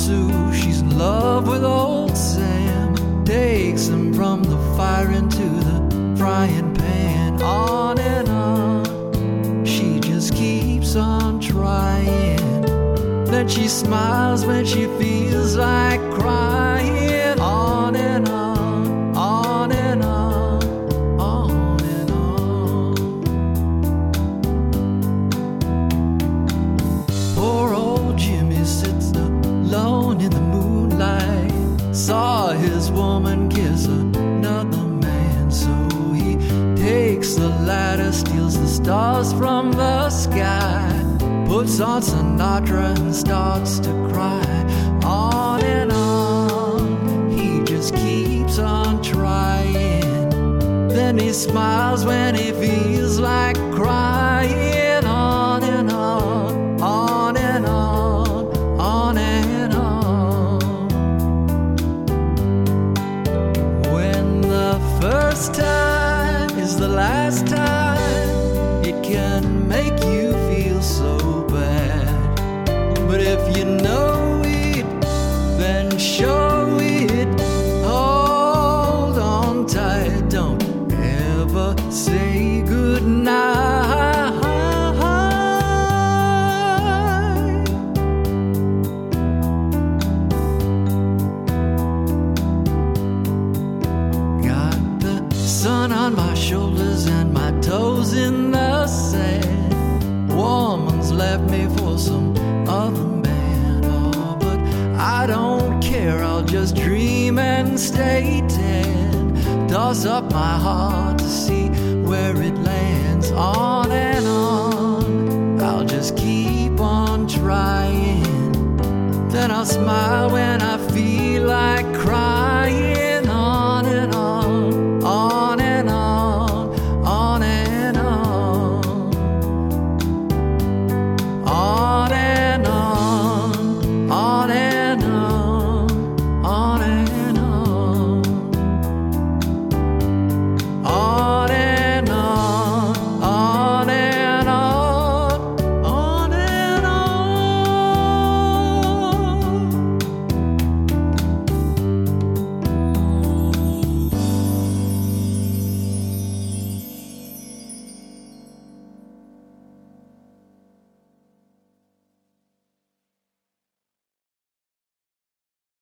Sue, she's in love with old Sam. Takes him from the fire into the frying pan. On and on, she just keeps on trying. Then she smiles when she feels like crying. On and on, on and on, on and on. Poor old Jimmy sits alone in the moonlight. Saw his woman kiss another man, so he takes the ladder, steals the stars from the sky, puts on Sinatra and starts to cry. On and on, he just keeps on trying. Then he smiles when he feels like crying. On and on, on and on, on and on. When the first time is the last time, it can make you feel so bad. But if you know it, then show it. Hold on tight, don't ever say goodnight. Got the sun on my shoulders and my toes in the sand. Woman's left me for some other man. Oh, but I don't care, I'll just dream and stay tan. Toss up my heart to see where it lands. On and on, I'll just keep on trying. Then I'll smile when I